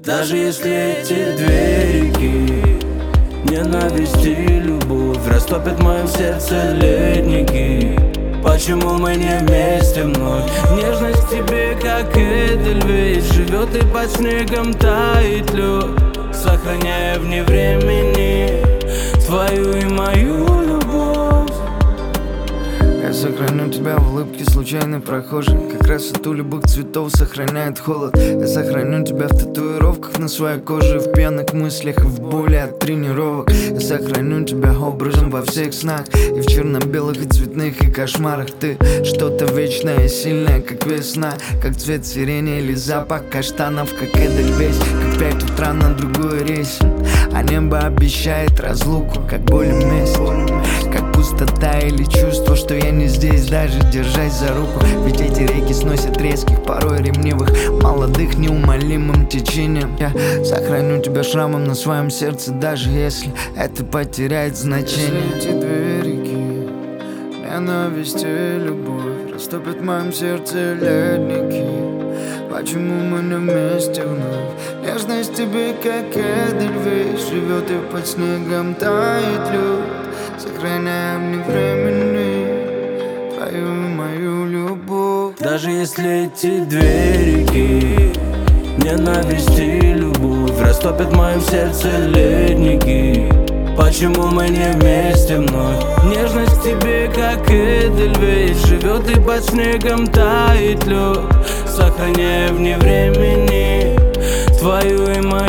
Даже если эти две реки, ненависть и любовь, растопят в моем сердце ледники, почему мы не вместе вновь? Нежность к тебе, как Эдельвейс, живет и под снегом тает лед, сохраняя вне времени твою и мою любовь. Я сохраню тебя в улыбке случайной прохожей, как раз эту любых цветов сохраняет холод. Я сохраню тебя в татуировках на своей коже, в пьяных мыслях и в боли от тренировок. Я сохраню тебя образом во всех снах, и в черно-белых, и цветных, и кошмарах. Ты что-то вечное и сильное, как весна, как цвет сирени или запах каштанов, как Эдельвейс, как 5 утра на другой рейс. А небо обещает разлуку, как боль и месть, как пустота или чувство, что я не здесь, даже держась за руку. Ведь эти реки сносят резких, порой ревнивых молодых неумолимым течением. Я сохраню тебя шрамом на своем сердце, даже если это потеряет значение. Если эти две реки, ненависть и любовь, растопят в моем сердце ледники, почему мы не вместе вновь? Нежность тебе, как Эдельвейс, живет и под снегом тает лед, сохраняя вне времени твою и мою любовь. Даже если эти две реки, ненависть и любовь, растопят в моем сердце ледники, почему мы не вместе вновь? Нежность к тебе, как Эдельвейс, живет и под снегом тает лед, сохраняя вне времени твою и мою